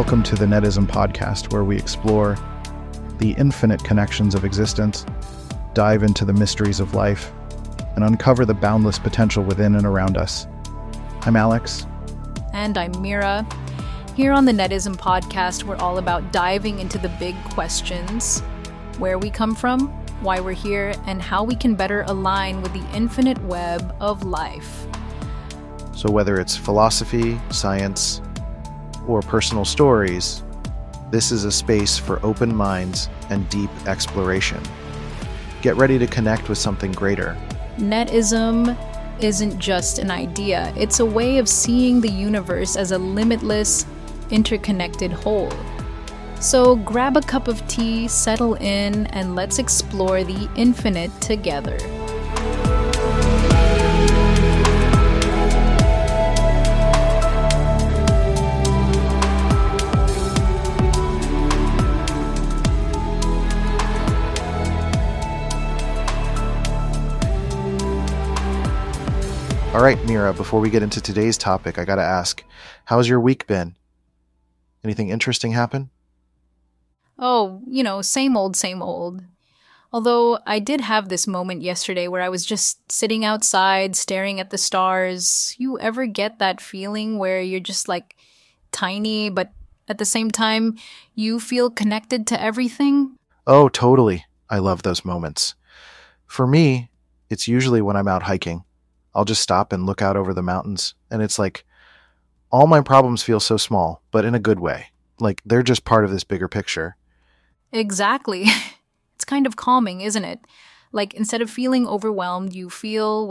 Welcome to the Netism podcast, where we explore the infinite connections of existence, dive into the mysteries of life, and uncover the boundless potential within and around us. I'm Alex. And I'm Mira. Here on the Netism podcast, we're all about diving into the big questions: where we come from, why we're here, and how we can better align with the infinite web of life. So whether it's philosophy, science, or personal stories, this is a space for open minds and deep exploration. Get ready to connect with something greater. Netism isn't just an idea, it's a way of seeing the universe as a limitless, interconnected whole. So grab a cup of tea, settle in, and let's explore the infinite together. All right, Mira, before we get into today's topic, I gotta ask, how's your week been? Anything interesting happen? Oh, same old, same old. Although I did have this moment yesterday where I was just sitting outside, staring at the stars. You ever get that feeling where you're just like tiny, but at the same time, you feel connected to everything? Oh, totally. I love those moments. For me, it's usually when I'm out hiking. I'll just stop and look out over the mountains, and it's like all my problems feel so small, but in a good way. Like they're just part of this bigger picture. Exactly. It's kind of calming, isn't it? Like instead of feeling overwhelmed, you feel,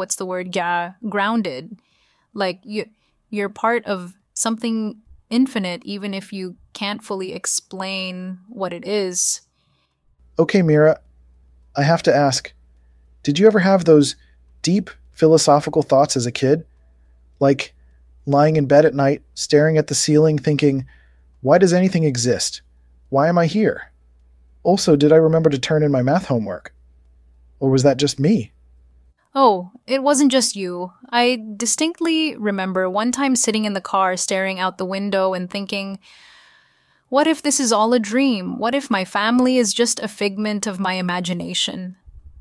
grounded. Like you're part of something infinite, even if you can't fully explain what it is. Okay, Mira, I have to ask, did you ever have those deep philosophical thoughts as a kid? Like lying in bed at night, staring at the ceiling, thinking, why does anything exist? Why am I here? Also, did I remember to turn in my math homework? Or was that just me? Oh, it wasn't just you. I distinctly remember one time sitting in the car staring out the window and thinking, what if this is all a dream? What if my family is just a figment of my imagination?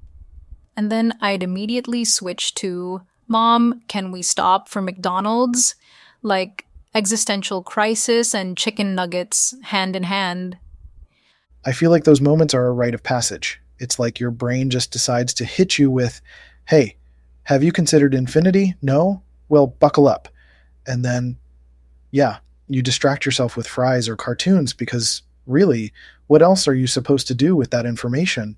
And then I'd immediately switch to, Mom, can we stop for McDonald's? Like existential crisis and chicken nuggets hand in hand. I feel like those moments are a rite of passage. It's like your brain just decides to hit you with, hey, have you considered infinity? No? Well, buckle up. And then, you distract yourself with fries or cartoons because really, what else are you supposed to do with that information?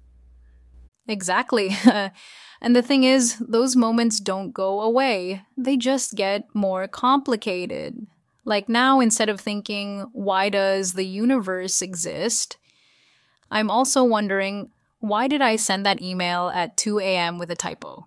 Exactly. And the thing is, those moments don't go away. They just get more complicated. Like now, instead of thinking, why does the universe exist? I'm also wondering, why did I send that email at 2 a.m. with a typo?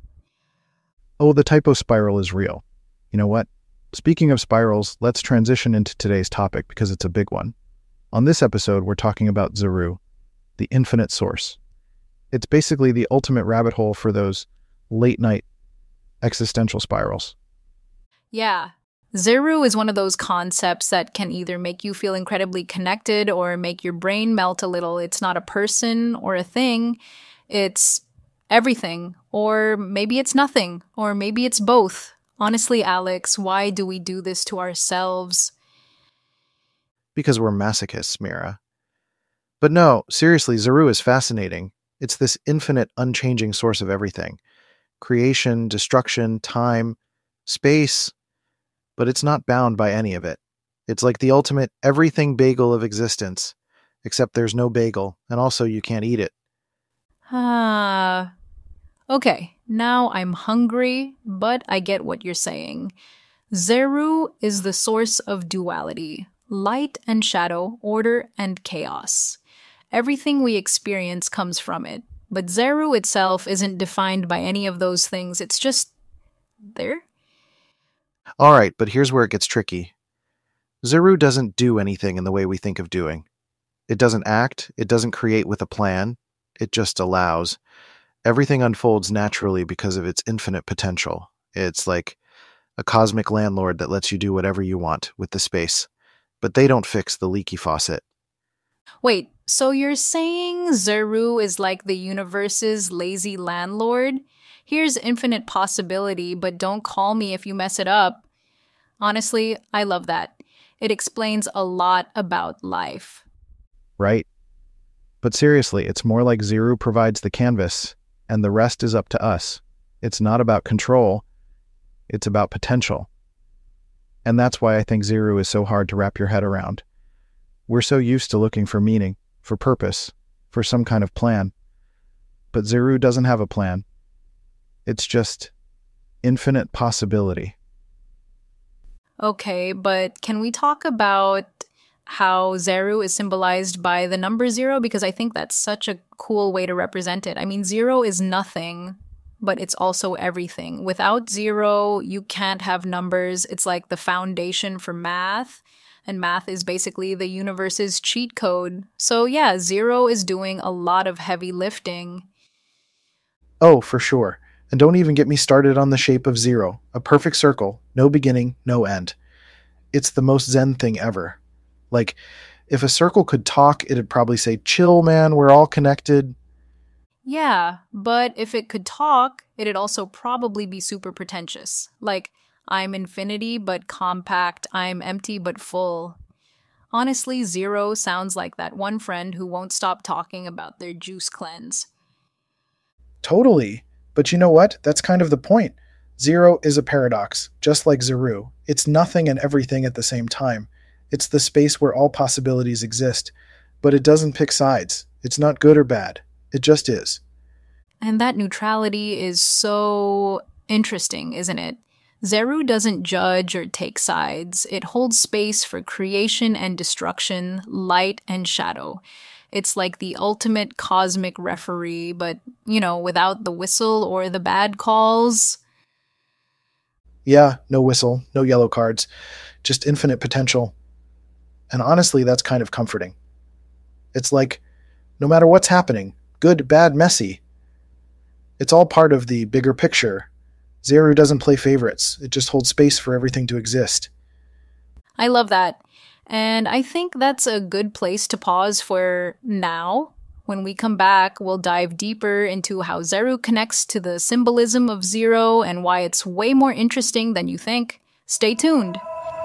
Oh, the typo spiral is real. You know what? Speaking of spirals, let's transition into today's topic because it's a big one. On this episode, we're talking about Zeru, the infinite source. It's basically the ultimate rabbit hole for those late-night existential spirals. Yeah. Zeru is one of those concepts that can either make you feel incredibly connected or make your brain melt a little. It's not a person or a thing. It's everything. Or maybe it's nothing. Or maybe it's both. Honestly, Alex, why do we do this to ourselves? Because we're masochists, Mira. But no, seriously, Zeru is fascinating. It's this infinite, unchanging source of everything. Creation, destruction, time, space. But it's not bound by any of it. It's like the ultimate everything bagel of existence, except there's no bagel, and also you can't eat it. Okay, now I'm hungry, but I get what you're saying. Zeru is the source of duality, light and shadow, order and chaos. Everything we experience comes from it, but Zeru itself isn't defined by any of those things. It's just there. All right, but here's where it gets tricky. Zeru doesn't do anything in the way we think of doing. It doesn't act, it doesn't create with a plan, it just allows. Everything unfolds naturally because of its infinite potential. It's like a cosmic landlord that lets you do whatever you want with the space. but they don't fix the leaky faucet. Wait, so you're saying Zeru is like the universe's lazy landlord? Here's infinite possibility, but don't call me if you mess it up. Honestly, I love that. It explains a lot about life. Right? But seriously, it's more like Zeru provides the canvas, and the rest is up to us. It's not about control, it's about potential. And that's why I think Zeru is so hard to wrap your head around. We're so used to looking for meaning, for purpose, for some kind of plan. But Zeru doesn't have a plan. It's just infinite possibility. Okay, but can we talk about how Zeru is symbolized by the number zero? Because I think that's such a cool way to represent it. I mean, zero is nothing, but it's also everything. Without zero, you can't have numbers. It's like the foundation for math. And math is basically the universe's cheat code. So yeah, zero is doing a lot of heavy lifting. Oh, for sure. And don't even get me started on the shape of zero, a perfect circle, no beginning, no end. It's the most Zen thing ever. Like, if a circle could talk, it'd probably say, "Chill, man, we're all connected." Yeah, but if it could talk, it'd also probably be super pretentious. Like, I'm infinity but compact, I'm empty but full. Honestly, zero sounds like that one friend who won't stop talking about their juice cleanse. Totally. But you know what? That's kind of the point. Zero is a paradox, just like Zeru. It's nothing and everything at the same time. It's the space where all possibilities exist. But it doesn't pick sides. It's not good or bad. It just is. And that neutrality is so interesting, isn't it? Zeru doesn't judge or take sides. It holds space for creation and destruction, light and shadow. It's like the ultimate cosmic referee, but, without the whistle or the bad calls. Yeah, no whistle, no yellow cards, just infinite potential. And honestly, that's kind of comforting. It's like, no matter what's happening, good, bad, messy, it's all part of the bigger picture. Zeru doesn't play favorites. It just holds space for everything to exist. I love that. And I think that's a good place to pause for now. When we come back, we'll dive deeper into how Zeru connects to the symbolism of zero and why it's way more interesting than you think. Stay tuned.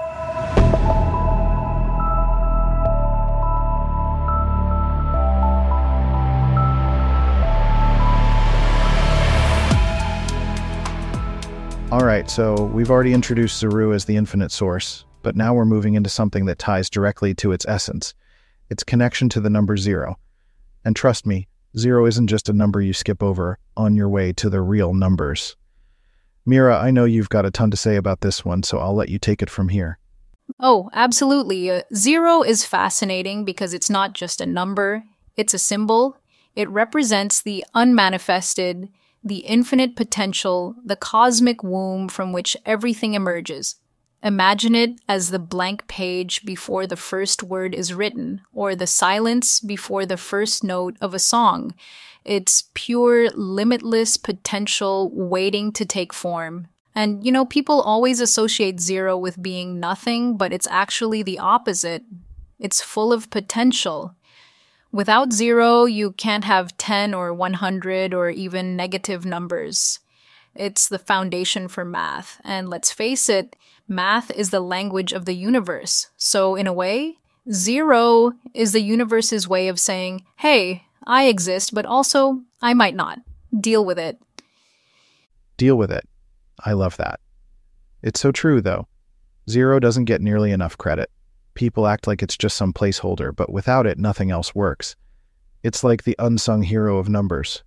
Alright, so we've already introduced Zeru as the infinite source, but now we're moving into something that ties directly to its essence, its connection to the number zero. And trust me, zero isn't just a number you skip over on your way to the real numbers. Mira, I know you've got a ton to say about this one, so I'll let you take it from here. Oh, absolutely. Zero is fascinating because it's not just a number, it's a symbol. It represents the unmanifested, the infinite potential, the cosmic womb from which everything emerges. Imagine it as the blank page before the first word is written, or the silence before the first note of a song. It's pure, limitless potential waiting to take form. And, people always associate zero with being nothing, but it's actually the opposite. It's full of potential. Without zero, you can't have 10 or 100 or even negative numbers. It's the foundation for math. And let's face it, math is the language of the universe. So in a way, zero is the universe's way of saying, hey, I exist, but also I might not. Deal with it. Deal with it. I love that. It's so true, though. Zero doesn't get nearly enough credit. People act like it's just some placeholder, but without it, nothing else works. It's like the unsung hero of numbers.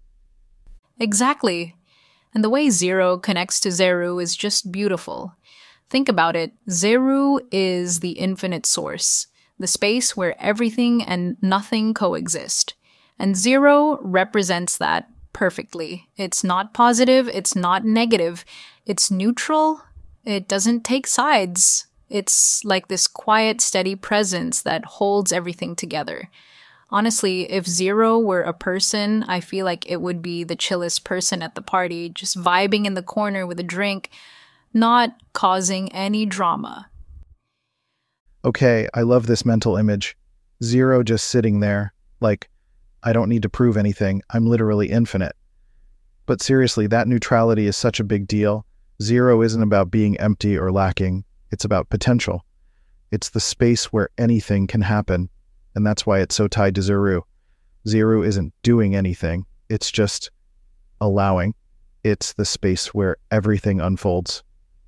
Exactly. And the way zero connects to Zeru is just beautiful. Think about it. Zeru is the infinite source, the space where everything and nothing coexist. And zero represents that perfectly. It's not positive, it's not negative, it's neutral, it doesn't take sides. It's like this quiet, steady presence that holds everything together. Honestly, if zero were a person, I feel like it would be the chillest person at the party, just vibing in the corner with a drink, not causing any drama. Okay, I love this mental image. Zero just sitting there, like, I don't need to prove anything. I'm literally infinite. But seriously, that neutrality is such a big deal. Zero isn't about being empty or lacking. It's about potential. It's the space where anything can happen. And that's why it's so tied to Zero. Zero isn't doing anything. It's just allowing. It's the space where everything unfolds.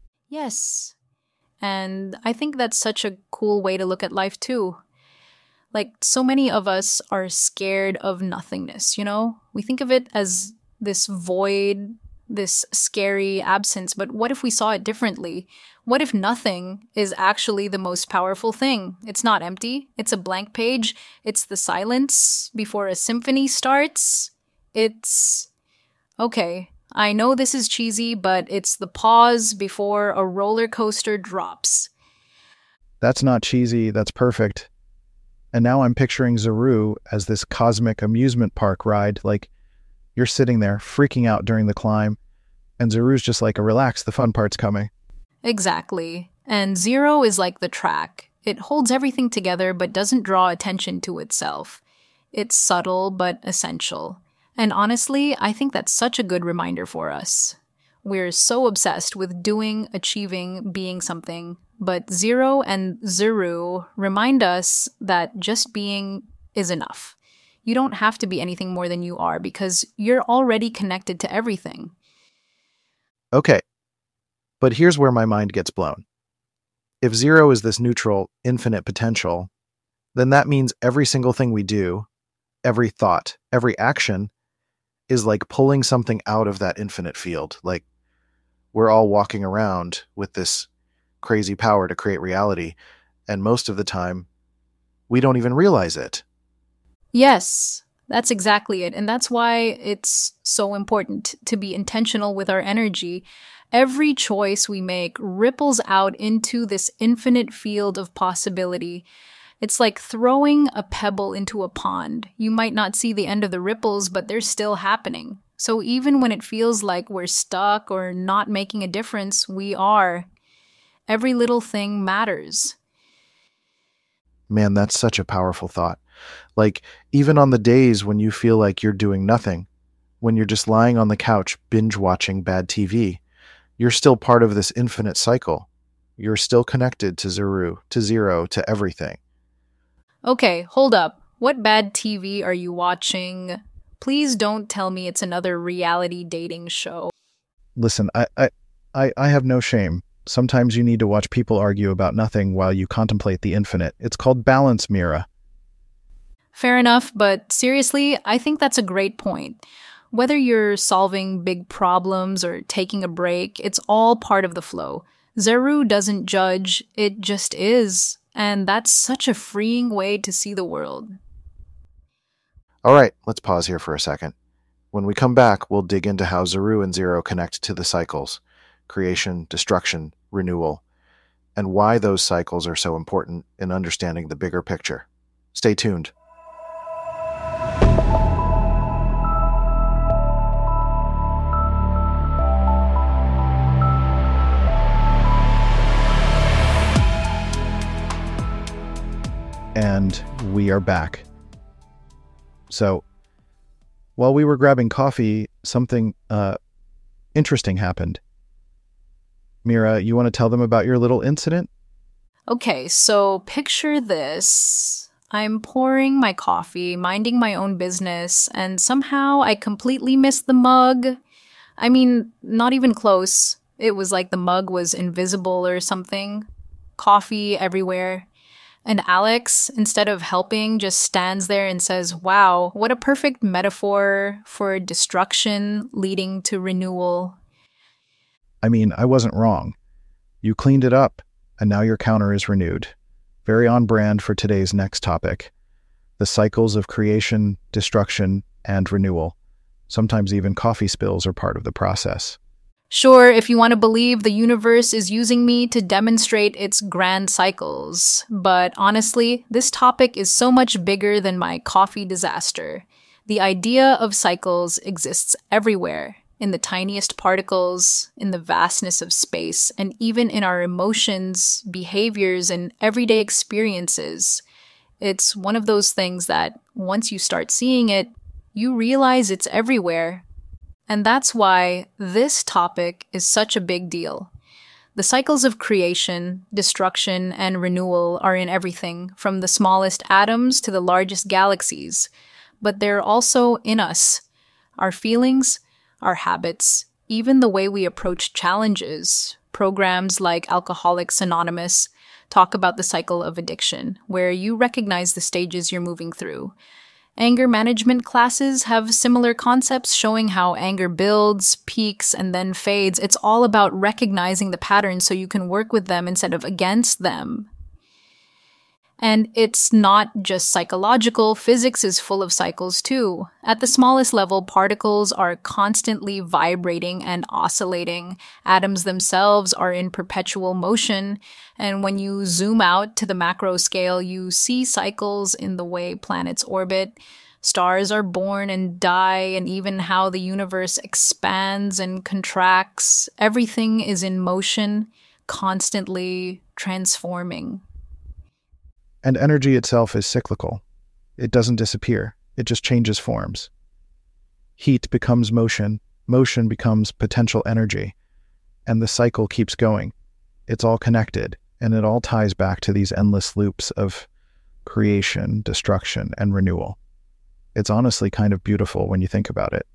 Yes. And I think that's such a cool way to look at life, too. Like, so many of us are scared of nothingness, you know? We think of it as this void, this scary absence, but what if we saw it differently? What if nothing is actually the most powerful thing? It's not empty, it's a blank page, it's the silence before a symphony starts. It's. Okay, I know this is cheesy, but it's the pause before a roller coaster drops. That's not cheesy, that's perfect. And now I'm picturing Zaru as this cosmic amusement park ride, like you're sitting there freaking out during the climb, and Zaru's just like, relax, the fun part's coming. Exactly. And Zero is like the track. It holds everything together but doesn't draw attention to itself. It's subtle but essential. And honestly, I think that's such a good reminder for us. We're so obsessed with doing, achieving, being something, but Zero and Zuru remind us that just being is enough. You don't have to be anything more than you are because you're already connected to everything. Okay, but here's where my mind gets blown. If Zero is this neutral, infinite potential, then that means every single thing we do, every thought, every action, is like pulling something out of that infinite field. Like, we're all walking around with this crazy power to create reality, and most of the time, we don't even realize it. Yes, that's exactly it. And that's why it's so important to be intentional with our energy. Every choice we make ripples out into this infinite field of possibility. It's like throwing a pebble into a pond. You might not see the end of the ripples, but they're still happening. So even when it feels like we're stuck or not making a difference, we are. Every little thing matters. Man, that's such a powerful thought. Like, even on the days when you feel like you're doing nothing, when you're just lying on the couch binge-watching bad TV, you're still part of this infinite cycle. You're still connected to Zero, to everything. Okay, hold up. What bad TV are you watching? Please don't tell me it's another reality dating show. Listen, I have no shame. Sometimes you need to watch people argue about nothing while you contemplate the infinite. It's called balance, Mira. Fair enough, but seriously, I think that's a great point. Whether you're solving big problems or taking a break, it's all part of the flow. Zeru doesn't judge, it just is. And that's such a freeing way to see the world. All right, let's pause here for a second. When we come back, we'll dig into how Zaru and Zero connect to the cycles: creation, destruction, renewal, and why those cycles are so important in understanding the bigger picture. Stay tuned. And we are back. So, while we were grabbing coffee, something interesting happened. Mira, you want to tell them about your little incident? Okay, so picture this. I'm pouring my coffee, minding my own business, and somehow I completely missed the mug. I mean, not even close. It was like the mug was invisible or something. Coffee everywhere. And Alex, instead of helping, just stands there and says, "Wow, what a perfect metaphor for destruction leading to renewal." I mean, I wasn't wrong. You cleaned it up, and now your counter is renewed. Very on brand for today's next topic: the cycles of creation, destruction, and renewal. Sometimes even coffee spills are part of the process. Sure, if you want to believe the universe is using me to demonstrate its grand cycles. But honestly, this topic is so much bigger than my coffee disaster. The idea of cycles exists everywhere. in the tiniest particles, in the vastness of space, and even in our emotions, behaviors, and everyday experiences. It's one of those things that once you start seeing it, you realize it's everywhere. And that's why this topic is such a big deal. The cycles of creation, destruction, and renewal are in everything, from the smallest atoms to the largest galaxies. But they're also in us. Our feelings, our habits, even the way we approach challenges. Programs like Alcoholics Anonymous talk about the cycle of addiction, where you recognize the stages you're moving through. Anger management classes have similar concepts showing how anger builds, peaks, and then fades. It's all about recognizing the patterns so you can work with them instead of against them. And it's not just psychological, physics is full of cycles too. At the smallest level, particles are constantly vibrating and oscillating. Atoms themselves are in perpetual motion. And when you zoom out to the macro scale, you see cycles in the way planets orbit. Stars are born and die, and even how the universe expands and contracts. Everything is in motion, constantly transforming. And energy itself is cyclical. It doesn't disappear. It just changes forms. Heat becomes motion. Motion becomes potential energy. And the cycle keeps going. It's all connected, and it all ties back to these endless loops of creation, destruction, and renewal. It's honestly kind of beautiful when you think about it.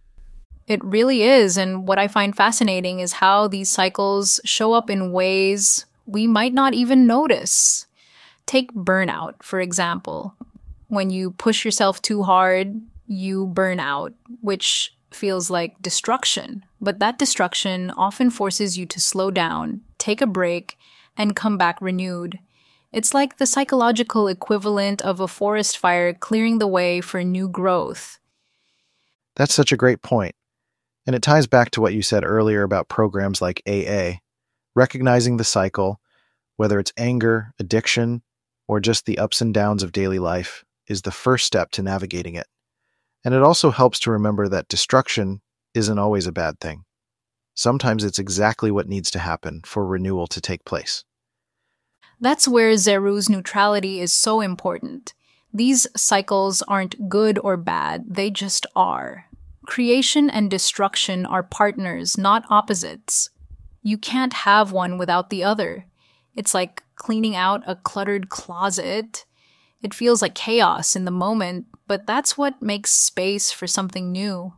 It really is, and what I find fascinating is how these cycles show up in ways we might not even notice. Take burnout, for example. When you push yourself too hard, you burn out, which feels like destruction. But that destruction often forces you to slow down, take a break, and come back renewed. It's like the psychological equivalent of a forest fire clearing the way for new growth. That's such a great point. And it ties back to what you said earlier about programs like AA. Recognizing the cycle, whether it's anger, addiction, or just the ups and downs of daily life, is the first step to navigating it. And it also helps to remember that destruction isn't always a bad thing. Sometimes it's exactly what needs to happen for renewal to take place. That's where Zeru's neutrality is so important. These cycles aren't good or bad, they just are. Creation and destruction are partners, not opposites. You can't have one without the other. It's like cleaning out a cluttered closet. It feels like chaos in the moment, but that's what makes space for something new.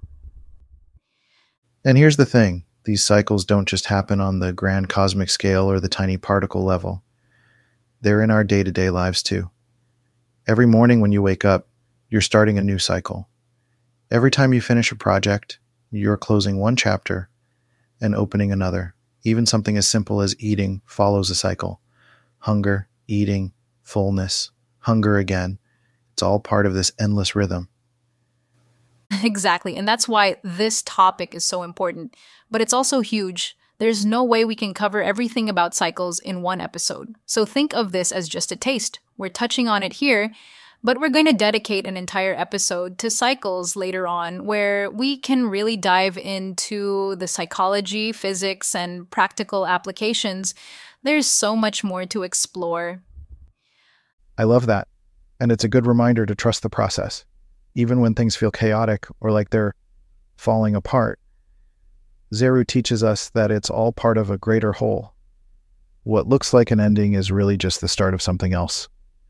And here's the thing. These cycles don't just happen on the grand cosmic scale or the tiny particle level. They're in our day-to-day lives too. Every morning when you wake up, you're starting a new cycle. Every time you finish a project, you're closing one chapter and opening another. Even something as simple as eating follows a cycle. Hunger, eating, fullness, hunger again. It's all part of this endless rhythm. Exactly, and that's why this topic is so important. But it's also huge. There's no way we can cover everything about cycles in one episode. So think of this as just a taste. We're touching on it here, but we're going to dedicate an entire episode to cycles later on, where we can really dive into the psychology, physics, and practical applications. There's so much more to explore. I love that. And it's a good reminder to trust the process. Even when things feel chaotic or like they're falling apart, Zeru teaches us that it's all part of a greater whole. What looks like an ending is really just the start of something else.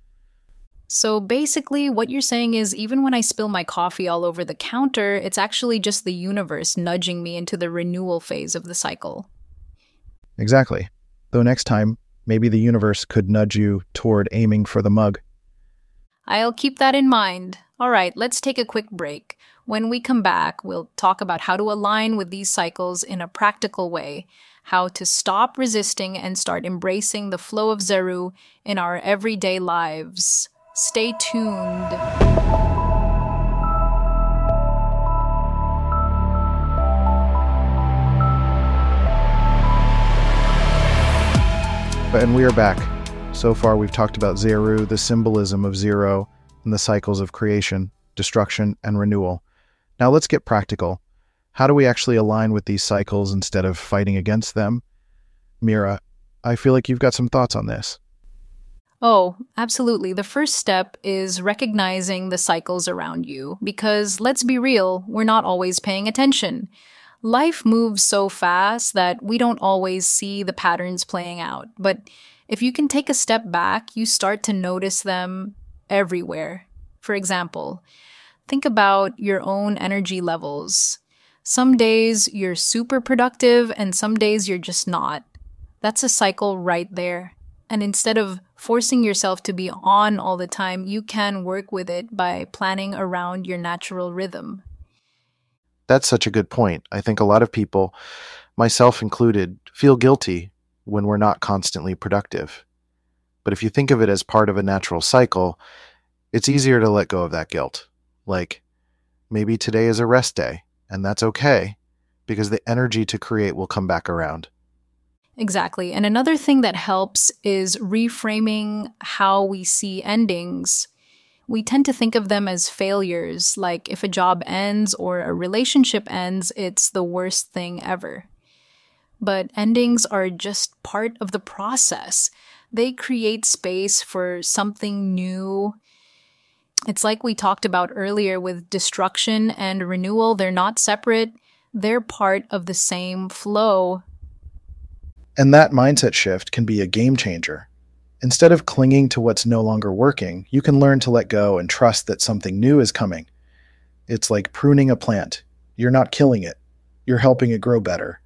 So basically, what you're saying is even when I spill my coffee all over the counter, it's actually just the universe nudging me into the renewal phase of the cycle. Exactly. Though next time, maybe the universe could nudge you toward aiming for the mug. I'll keep that in mind. All right, let's take a quick break. When we come back, we'll talk about how to align with these cycles in a practical way, how to stop resisting and start embracing the flow of Zeru in our everyday lives. Stay tuned. And we are back. So far, we've talked about Zeru, the symbolism of zero, and the cycles of creation, destruction, and renewal. Now let's get practical. How do we actually align with these cycles instead of fighting against them? Mira, I feel like you've got some thoughts on this. Oh, absolutely. The first step is recognizing the cycles around you because let's be real, we're not always paying attention. Life moves so fast that we don't always see the patterns playing out. But if you can take a step back, you start to notice them everywhere. For example, think about your own energy levels. Some days you're super productive and some days you're just not. That's a cycle right there. And instead of forcing yourself to be on all the time, you can work with it by planning around your natural rhythm. That's such a good point. I think a lot of people, myself included, feel guilty when we're not constantly productive. But if you think of it as part of a natural cycle, it's easier to let go of that guilt. Like, maybe today is a rest day, and that's okay, because the energy to create will come back around. Exactly. And another thing that helps is reframing how we see endings. We tend to think of them as failures, like if a job ends or a relationship ends, it's the worst thing ever. But endings are just part of the process. They create space for something new. It's like we talked about earlier with destruction and renewal. They're not separate, they're part of the same flow. And that mindset shift can be a game changer. Instead of clinging to what's no longer working, you can learn to let go and trust that something new is coming. It's like pruning a plant. You're not killing it. You're helping it grow better.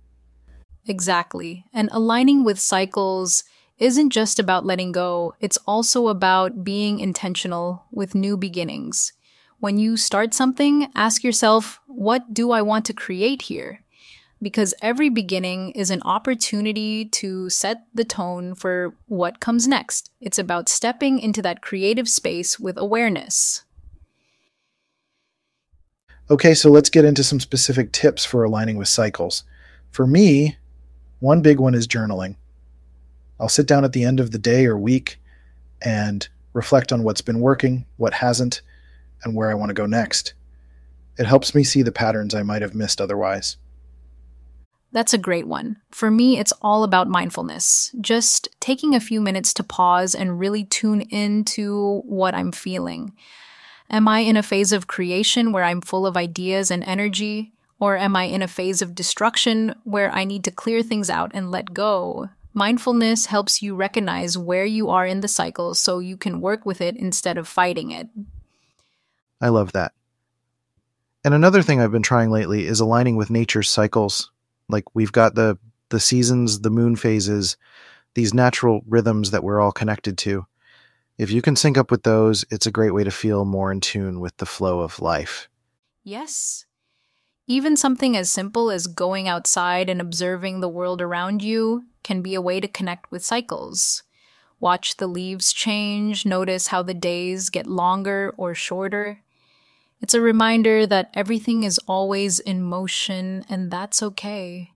Exactly. And aligning with cycles isn't just about letting go, it's also about being intentional with new beginnings. When you start something, ask yourself, what do I want to create here? Because every beginning is an opportunity to set the tone for what comes next. It's about stepping into that creative space with awareness. Okay, so let's get into some specific tips for aligning with cycles. For me, one big one is journaling. I'll sit down at the end of the day or week and reflect on what's been working, what hasn't, and where I want to go next. It helps me see the patterns I might have missed otherwise. That's a great one. For me, it's all about mindfulness. Just taking a few minutes to pause and really tune into what I'm feeling. Am I in a phase of creation where I'm full of ideas and energy? Or am I in a phase of destruction where I need to clear things out and let go? Mindfulness helps you recognize where you are in the cycle so you can work with it instead of fighting it. I love that. And another thing I've been trying lately is aligning with nature's cycles. Like we've got the seasons, the moon phases, these natural rhythms that we're all connected to. If you can sync up with those, it's a great way to feel more in tune with the flow of life. Yes. Even something as simple as going outside and observing the world around you can be a way to connect with cycles. Watch the leaves change, notice how the days get longer or shorter. It's a reminder that everything is always in motion, and that's okay.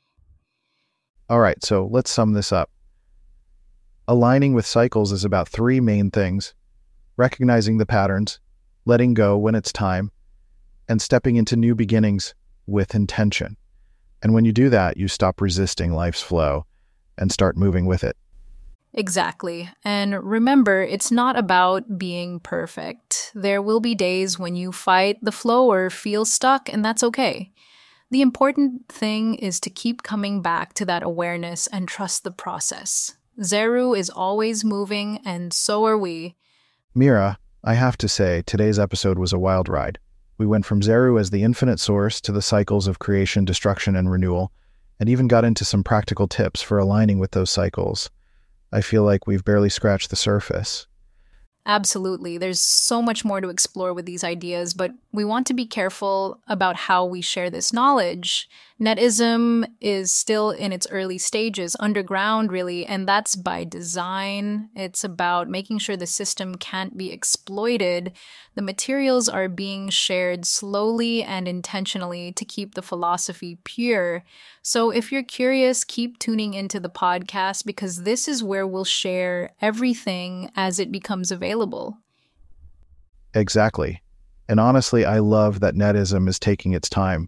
All right, so let's sum this up. Aligning with cycles is about three main things: recognizing the patterns, letting go when it's time, and stepping into new beginnings with intention. And when you do that, you stop resisting life's flow and start moving with it. Exactly. And remember, it's not about being perfect. There will be days when you fight the flow or feel stuck, and that's okay. The important thing is to keep coming back to that awareness and trust the process. Zeru is always moving, and so are we. Mira, I have to say, today's episode was a wild ride. We went from Zeru as the infinite source to the cycles of creation, destruction, and renewal, and even got into some practical tips for aligning with those cycles. I feel like we've barely scratched the surface. Absolutely. There's so much more to explore with these ideas, but we want to be careful about how we share this knowledge. Netism is still in its early stages, underground really, and that's by design. It's about making sure the system can't be exploited. The materials are being shared slowly and intentionally to keep the philosophy pure. So if you're curious, keep tuning into the podcast because this is where we'll share everything as it becomes available. Exactly. And honestly, I love that Netism is taking its time.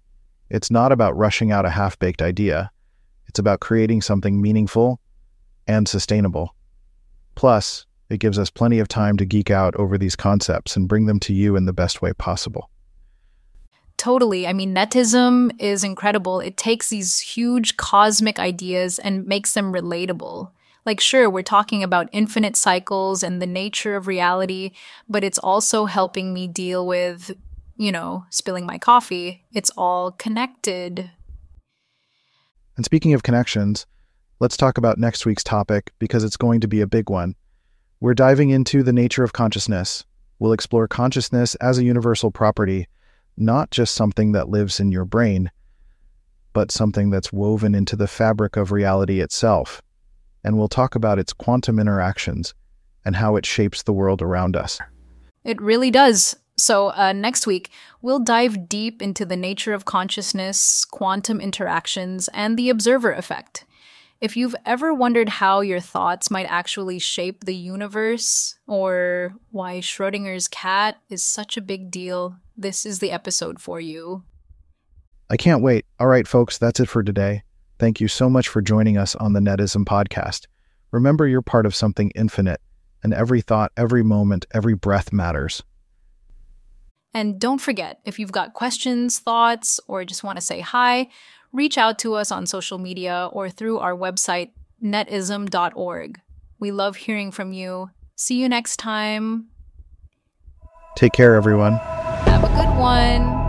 It's not about rushing out a half-baked idea. It's about creating something meaningful and sustainable. Plus, it gives us plenty of time to geek out over these concepts and bring them to you in the best way possible. Totally. I mean, netism is incredible. It takes these huge cosmic ideas and makes them relatable. Like, sure, we're talking about infinite cycles and the nature of reality, but it's also helping me deal with, spilling my coffee. It's all connected. And speaking of connections, let's talk about next week's topic because it's going to be a big one. We're diving into the nature of consciousness. We'll explore consciousness as a universal property, not just something that lives in your brain, but something that's woven into the fabric of reality itself. And we'll talk about its quantum interactions and how it shapes the world around us. It really does. So next week, we'll dive deep into the nature of consciousness, quantum interactions, and the observer effect. If you've ever wondered how your thoughts might actually shape the universe, or why Schrödinger's cat is such a big deal, this is the episode for you. I can't wait. All right, folks, that's it for today. Thank you so much for joining us on the Netism podcast. Remember, you're part of something infinite, and every thought, every moment, every breath matters. And don't forget, if you've got questions, thoughts, or just want to say hi, reach out to us on social media or through our website, netism.org. We love hearing from you. See you next time. Take care, everyone. Have a good one.